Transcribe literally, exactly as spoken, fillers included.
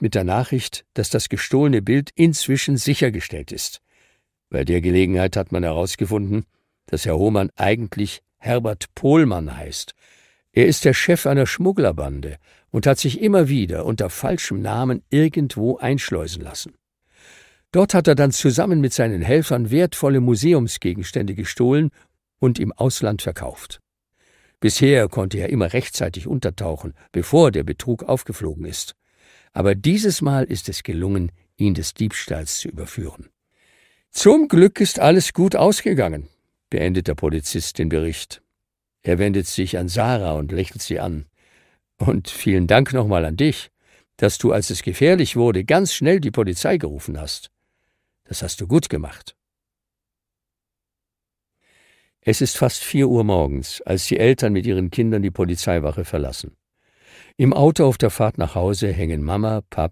mit der Nachricht, dass das gestohlene Bild inzwischen sichergestellt ist. Bei der Gelegenheit hat man herausgefunden, dass Herr Hohmann eigentlich Herbert Pohlmann heißt. Er ist der Chef einer Schmugglerbande und hat sich immer wieder unter falschem Namen irgendwo einschleusen lassen. Dort hat er dann zusammen mit seinen Helfern wertvolle Museumsgegenstände gestohlen und im Ausland verkauft. Bisher konnte er immer rechtzeitig untertauchen, bevor der Betrug aufgeflogen ist. Aber dieses Mal ist es gelungen, ihn des Diebstahls zu überführen. »Zum Glück ist alles gut ausgegangen«, beendet der Polizist den Bericht. Er wendet sich an Sarah und lächelt sie an. »Und vielen Dank nochmal an dich, dass du, als es gefährlich wurde, ganz schnell die Polizei gerufen hast. Das hast du gut gemacht.« Es ist fast vier Uhr morgens, als die Eltern mit ihren Kindern die Polizeiwache verlassen. Im Auto auf der Fahrt nach Hause hängen Mama, Papa